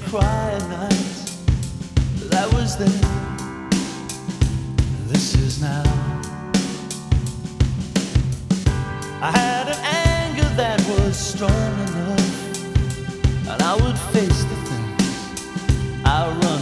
cry at night. That was then, this is now. I had an anger that was strong enough, and I would face the things I run